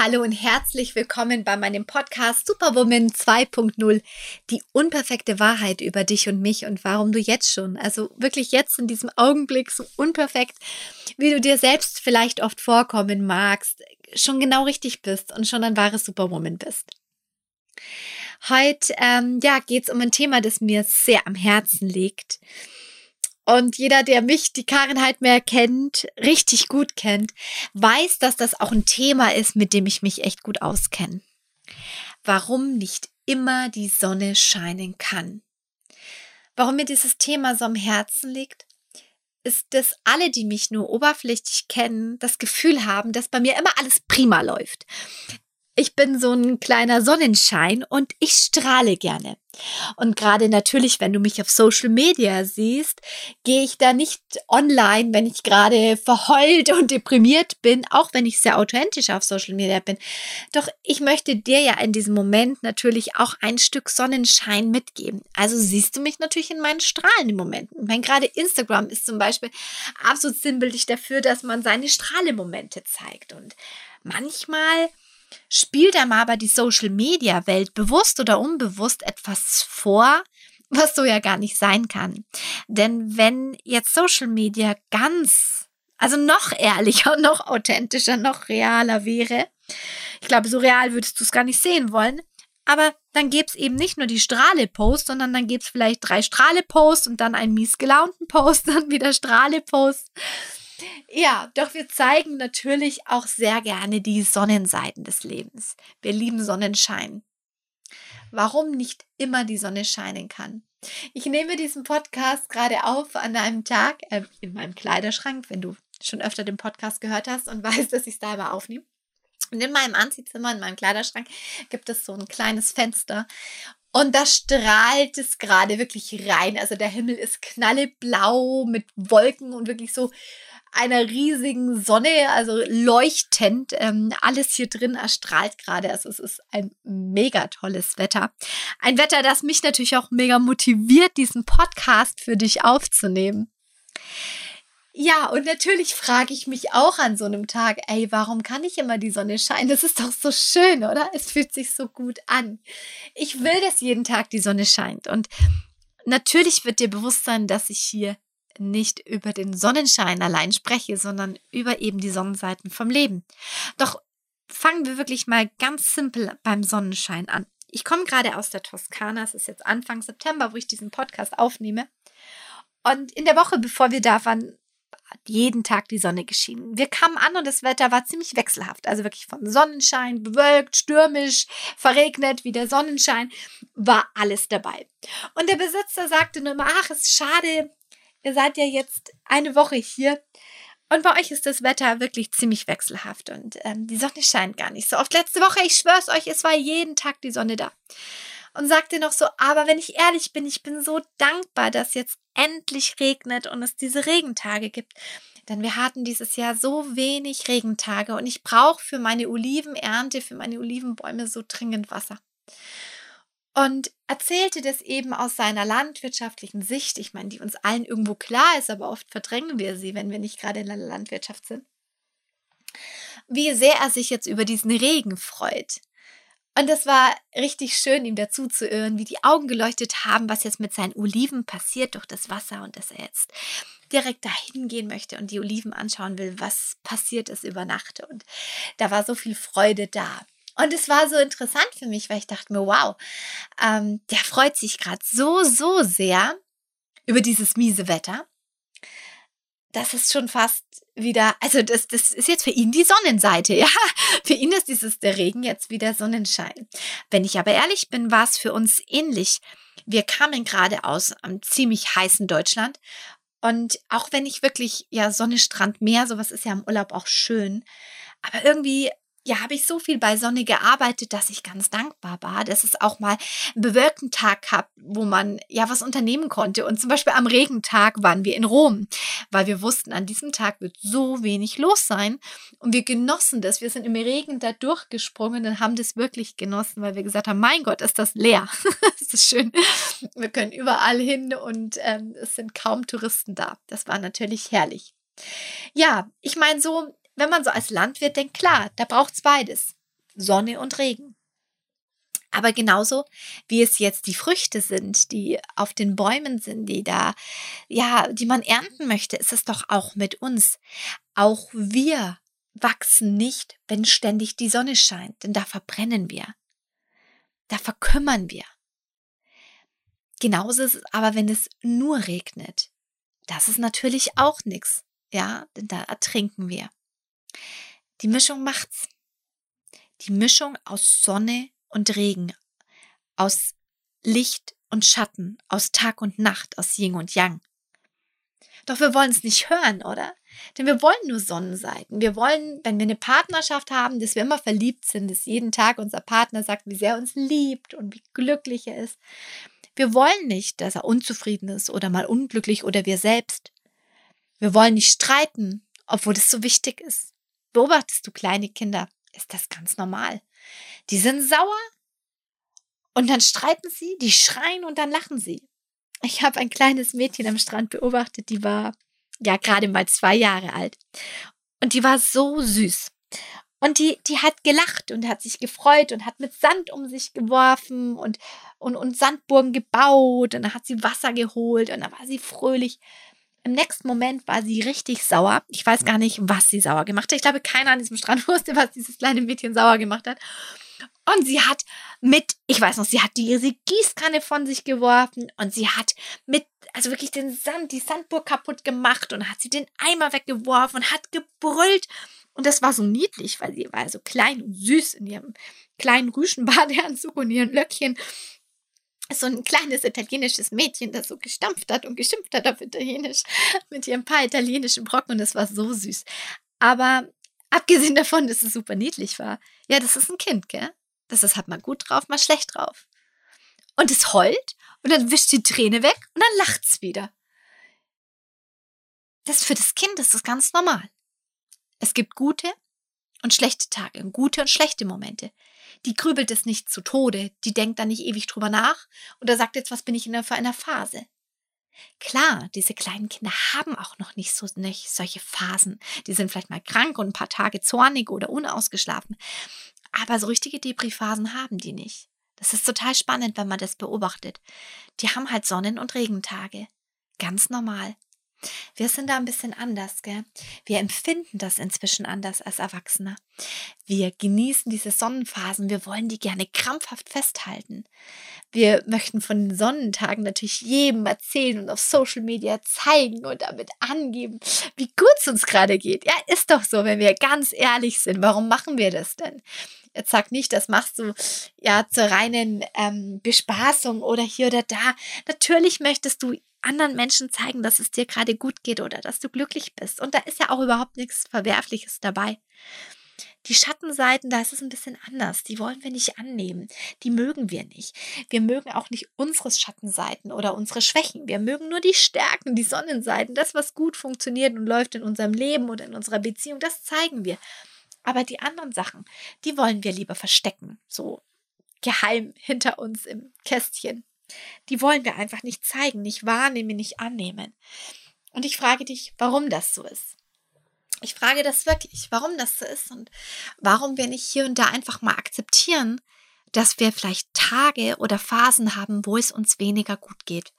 Hallo und herzlich willkommen bei meinem Podcast Superwoman 2.0, die unperfekte Wahrheit über dich und mich und warum du jetzt schon, also wirklich jetzt in diesem Augenblick so unperfekt, wie du dir selbst vielleicht oft vorkommen magst, schon genau richtig bist und schon ein wahres Superwoman bist. Heute geht es um ein Thema, das mir sehr am Herzen liegt. Und jeder, der mich, die Karin Heidmeier kennt, richtig gut kennt, weiß, dass das auch ein Thema ist, mit dem ich mich echt gut auskenne. Warum nicht immer die Sonne scheinen kann. Warum mir dieses Thema so am Herzen liegt, ist, dass alle, die mich nur oberflächlich kennen, das Gefühl haben, dass bei mir immer alles prima läuft. Ich bin so ein kleiner Sonnenschein und ich strahle gerne. Und gerade natürlich, wenn du mich auf Social Media siehst, gehe ich da nicht online, wenn ich gerade verheult und deprimiert bin, auch wenn ich sehr authentisch auf Social Media bin. Doch ich möchte dir ja in diesem Moment natürlich auch ein Stück Sonnenschein mitgeben. Also siehst du mich natürlich in meinen strahlenden Momenten. Ich meine, gerade Instagram ist zum Beispiel absolut sinnbildlich dafür, dass man seine Strahlemomente zeigt. Und manchmal spielt einem aber die Social-Media-Welt bewusst oder unbewusst etwas vor, was so ja gar nicht sein kann. Denn wenn jetzt Social Media also noch ehrlicher, noch authentischer, noch realer wäre, ich glaube, so real würdest du es gar nicht sehen wollen, aber dann gäbe es eben nicht nur die Strahle-Post, sondern dann gäbe es vielleicht 3 Strahle-Posts und dann einen mies gelaunten Post, dann wieder Strahle-Post. Ja, doch wir zeigen natürlich auch sehr gerne die Sonnenseiten des Lebens. Wir lieben Sonnenschein. Warum nicht immer die Sonne scheinen kann? Ich nehme diesen Podcast gerade auf an einem Tag in meinem Kleiderschrank, wenn du schon öfter den Podcast gehört hast und weißt, dass ich es da immer aufnehme. Und in meinem Anziehzimmer, in meinem Kleiderschrank, gibt es so ein kleines Fenster. Und da strahlt es gerade wirklich rein. Also der Himmel ist knalleblau mit Wolken und wirklich so einer riesigen Sonne, also leuchtend. Alles hier drin erstrahlt gerade. Also es ist ein mega tolles Wetter. Ein Wetter, das mich natürlich auch mega motiviert, diesen Podcast für dich aufzunehmen. Ja, und natürlich frage ich mich auch an so einem Tag, warum kann nicht immer die Sonne scheinen? Das ist doch so schön, oder? Es fühlt sich so gut an. Ich will, dass jeden Tag die Sonne scheint. Und natürlich wird dir bewusst sein, dass ich hier nicht über den Sonnenschein allein spreche, sondern über eben die Sonnenseiten vom Leben. Doch fangen wir wirklich mal ganz simpel beim Sonnenschein an. Ich komme gerade aus der Toskana, es ist jetzt Anfang September, wo ich diesen Podcast aufnehme. Und in der Woche, bevor wir da waren, hat jeden Tag die Sonne geschienen. Wir kamen an und das Wetter war ziemlich wechselhaft. Also wirklich von Sonnenschein, bewölkt, stürmisch, verregnet, wieder Sonnenschein, war alles dabei. Und der Besitzer sagte nur immer, ach, ist schade, ihr seid ja jetzt eine Woche hier und bei euch ist das Wetter wirklich ziemlich wechselhaft und die Sonne scheint gar nicht so oft. Letzte Woche, ich schwör's euch, es war jeden Tag die Sonne da. Und sagte noch so, aber wenn ich ehrlich bin, ich bin so dankbar, dass jetzt endlich regnet und es diese Regentage gibt. Denn wir hatten dieses Jahr so wenig Regentage und ich brauche für meine Olivenernte, für meine Olivenbäume so dringend Wasser. Und erzählte das eben aus seiner landwirtschaftlichen Sicht. Ich meine, die uns allen irgendwo klar ist, aber oft verdrängen wir sie, wenn wir nicht gerade in der Landwirtschaft sind. Wie sehr er sich jetzt über diesen Regen freut. Und es war richtig schön, ihm dazu zu hören, wie die Augen geleuchtet haben, was jetzt mit seinen Oliven passiert durch das Wasser und dass er jetzt direkt dahin gehen möchte und die Oliven anschauen will, was passiert ist über Nacht. Und da war so viel Freude da. Und es war so interessant für mich, weil ich dachte mir, wow, der freut sich gerade so, so sehr über dieses miese Wetter. Das ist schon fast wieder, also das ist jetzt für ihn die Sonnenseite, ja. Für ihn ist der Regen jetzt wieder Sonnenschein. Wenn ich aber ehrlich bin, war es für uns ähnlich. Wir kamen gerade aus einem ziemlich heißen Deutschland und auch wenn ich wirklich, ja, Sonne, Strand, Meer, sowas ist ja im Urlaub auch schön, aber irgendwie, ja, habe ich so viel bei Sonne gearbeitet, dass ich ganz dankbar war, dass es auch mal einen bewölkten Tag gab, wo man ja was unternehmen konnte. Und zum Beispiel am Regentag waren wir in Rom, weil wir wussten, an diesem Tag wird so wenig los sein. Und wir genossen das. Wir sind im Regen da durchgesprungen und haben das wirklich genossen, weil wir gesagt haben, mein Gott, ist das leer. Das ist schön. Wir können überall hin und es sind kaum Touristen da. Das war natürlich herrlich. Ja, ich meine so, wenn man so als Landwirt denkt, klar, da braucht es beides. Sonne und Regen. Aber genauso wie es jetzt die Früchte sind, die auf den Bäumen sind, die man ernten möchte, ist es doch auch mit uns. Auch wir wachsen nicht, wenn ständig die Sonne scheint, denn da verbrennen wir, da verkümmern wir. Genauso ist es aber, wenn es nur regnet. Das ist natürlich auch nichts, ja, denn da ertrinken wir. Die Mischung macht's. Die Mischung aus Sonne und Regen, aus Licht und Schatten, aus Tag und Nacht, aus Yin und Yang. Doch wir wollen es nicht hören, oder? Denn wir wollen nur Sonnenseiten. Wir wollen, wenn wir eine Partnerschaft haben, dass wir immer verliebt sind, dass jeden Tag unser Partner sagt, wie sehr er uns liebt und wie glücklich er ist. Wir wollen nicht, dass er unzufrieden ist oder mal unglücklich oder wir selbst. Wir wollen nicht streiten, obwohl das so wichtig ist. Beobachtest du kleine Kinder, ist das ganz normal. Die sind sauer und dann streiten sie, die schreien und dann lachen sie. Ich habe ein kleines Mädchen am Strand beobachtet, die war ja gerade mal 2 Jahre alt. Und die war so süß. Und die hat gelacht und hat sich gefreut und hat mit Sand um sich geworfen und Sandburgen gebaut. Und dann hat sie Wasser geholt und dann war sie fröhlich. Im nächsten Moment war sie richtig sauer. Ich weiß gar nicht, was sie sauer gemacht hat. Ich glaube, keiner an diesem Strand wusste, was dieses kleine Mädchen sauer gemacht hat. Und sie hat sie hat die Gießkanne von sich geworfen und sie hat also wirklich die Sandburg kaputt gemacht und hat sie den Eimer weggeworfen und hat gebrüllt. Und das war so niedlich, weil sie war so klein und süß in ihrem kleinen Rüschenbadeanzug und ihren Löckchen. So ein kleines italienisches Mädchen, das so gestampft hat und geschimpft hat auf Italienisch mit ihren paar italienischen Brocken und das war so süß. Aber abgesehen davon, dass es super niedlich war, ja, das ist ein Kind, gell? Das ist halt mal gut drauf, mal schlecht drauf. Und es heult und dann wischt die Träne weg und dann lacht's wieder. Das für das Kind ist das ganz normal. Es gibt gute und schlechte Tage, gute und schlechte Momente. Die grübelt es nicht zu Tode, die denkt da nicht ewig drüber nach oder sagt jetzt, was bin ich für einer Phase. Klar, diese kleinen Kinder haben auch noch nicht solche Phasen. Die sind vielleicht mal krank und ein paar Tage zornig oder unausgeschlafen. Aber so richtige Depri-Phasen haben die nicht. Das ist total spannend, wenn man das beobachtet. Die haben halt Sonnen- und Regentage. Ganz normal. Wir sind da ein bisschen anders, gell? Wir empfinden das inzwischen anders als Erwachsene. Wir genießen diese Sonnenphasen, wir wollen die gerne krampfhaft festhalten. Wir möchten von den Sonnentagen natürlich jedem erzählen und auf Social Media zeigen und damit angeben, wie gut es uns gerade geht. Ja, ist doch so, wenn wir ganz ehrlich sind. Warum machen wir das denn? Jetzt sag nicht, das machst du ja zur reinen Bespaßung oder hier oder da. Natürlich möchtest du anderen Menschen zeigen, dass es dir gerade gut geht oder dass du glücklich bist. Und da ist ja auch überhaupt nichts Verwerfliches dabei. Die Schattenseiten, da ist es ein bisschen anders. Die wollen wir nicht annehmen. Die mögen wir nicht. Wir mögen auch nicht unsere Schattenseiten oder unsere Schwächen. Wir mögen nur die Stärken, die Sonnenseiten, das, was gut funktioniert und läuft in unserem Leben oder in unserer Beziehung, das zeigen wir. Aber die anderen Sachen, die wollen wir lieber verstecken, so geheim hinter uns im Kästchen. Die wollen wir einfach nicht zeigen, nicht wahrnehmen, nicht annehmen. Und ich frage dich, warum das so ist. Ich frage das wirklich, warum das so ist und warum wir nicht hier und da einfach mal akzeptieren, dass wir vielleicht Tage oder Phasen haben, wo es uns weniger gut geht,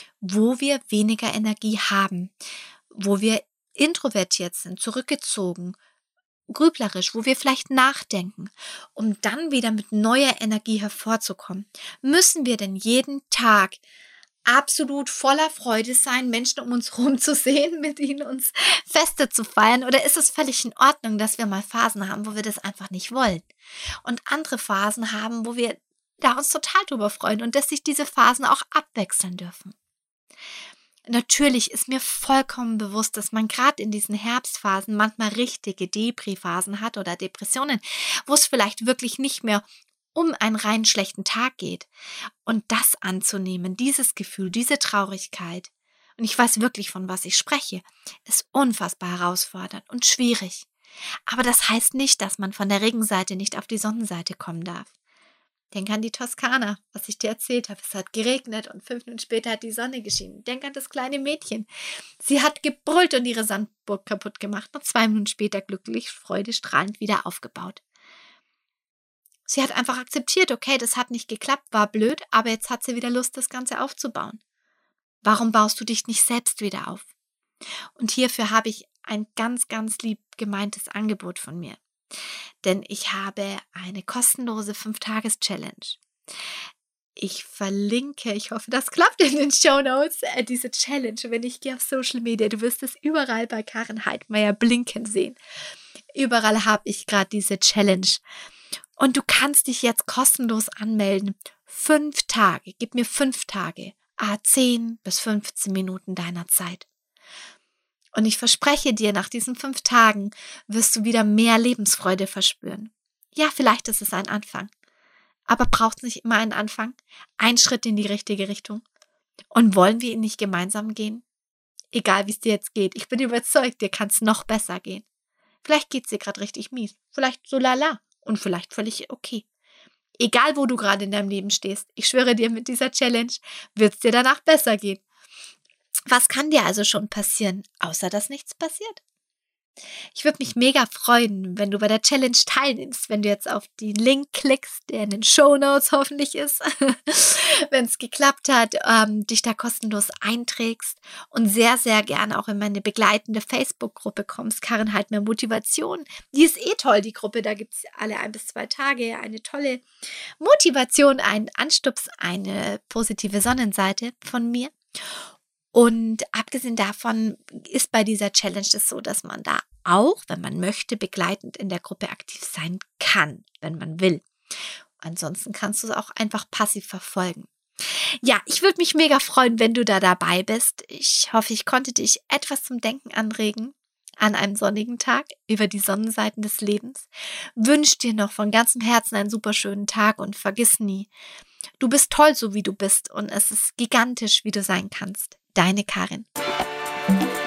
wo wir weniger Energie haben, wo wir introvertiert sind, zurückgezogen, grüblerisch, wo wir vielleicht nachdenken, um dann wieder mit neuer Energie hervorzukommen. Müssen wir denn jeden Tag absolut voller Freude sein, Menschen um uns herum zu sehen, mit ihnen uns Feste zu feiern? Oder ist es völlig in Ordnung, dass wir mal Phasen haben, wo wir das einfach nicht wollen? Und andere Phasen haben, wo wir da uns total drüber freuen und dass sich diese Phasen auch abwechseln dürfen. Natürlich ist mir vollkommen bewusst, dass man gerade in diesen Herbstphasen manchmal richtige Depri-Phasen hat oder Depressionen, wo es vielleicht wirklich nicht mehr um einen rein schlechten Tag geht. Und das anzunehmen, dieses Gefühl, diese Traurigkeit, und ich weiß wirklich, von was ich spreche, ist unfassbar herausfordernd und schwierig. Aber das heißt nicht, dass man von der Regenseite nicht auf die Sonnenseite kommen darf. Denk an die Toskana, was ich dir erzählt habe. Es hat geregnet und 5 Minuten später hat die Sonne geschienen. Denk an das kleine Mädchen. Sie hat gebrüllt und ihre Sandburg kaputt gemacht und 2 Minuten später glücklich, freudestrahlend wieder aufgebaut. Sie hat einfach akzeptiert, okay, das hat nicht geklappt, war blöd, aber jetzt hat sie wieder Lust, das Ganze aufzubauen. Warum baust du dich nicht selbst wieder auf? Und hierfür habe ich ein ganz, ganz lieb gemeintes Angebot von mir. Denn ich habe eine kostenlose 5-Tages-Challenge. Ich verlinke, ich hoffe, das klappt in den Shownotes, diese Challenge. Wenn ich gehe auf Social Media, du wirst es überall bei Karin Heidmeier blinken sehen. Überall habe ich gerade diese Challenge. Und du kannst dich jetzt kostenlos anmelden. 5 Tage, gib mir 5 Tage, 10 bis 15 Minuten deiner Zeit. Und ich verspreche dir, nach diesen 5 Tagen wirst du wieder mehr Lebensfreude verspüren. Ja, vielleicht ist es ein Anfang. Aber braucht es nicht immer einen Anfang? Ein Schritt in die richtige Richtung. Und wollen wir ihn nicht gemeinsam gehen? Egal, wie es dir jetzt geht. Ich bin überzeugt, dir kann es noch besser gehen. Vielleicht geht es dir gerade richtig mies. Vielleicht so lala. Und vielleicht völlig okay. Egal, wo du gerade in deinem Leben stehst, ich schwöre dir, mit dieser Challenge wird es dir danach besser gehen. Was kann dir also schon passieren, außer dass nichts passiert? Ich würde mich mega freuen, wenn du bei der Challenge teilnimmst, wenn du jetzt auf den Link klickst, der in den Shownotes hoffentlich ist, wenn es geklappt hat, dich da kostenlos einträgst und sehr, sehr gerne auch in meine begleitende Facebook-Gruppe kommst, Karin Heidmeier Motivation. Die ist toll, die Gruppe, da gibt es alle 1 bis 2 Tage eine tolle Motivation, einen Anstups, eine positive Sonnenseite von mir. Und abgesehen davon ist bei dieser Challenge es so, dass man da auch, wenn man möchte, begleitend in der Gruppe aktiv sein kann, wenn man will. Ansonsten kannst du es auch einfach passiv verfolgen. Ja, ich würde mich mega freuen, wenn du da dabei bist. Ich hoffe, ich konnte dich etwas zum Denken anregen an einem sonnigen Tag über die Sonnenseiten des Lebens. Wünsche dir noch von ganzem Herzen einen super schönen Tag und vergiss nie, du bist toll, so wie du bist und es ist gigantisch, wie du sein kannst. Deine Karin.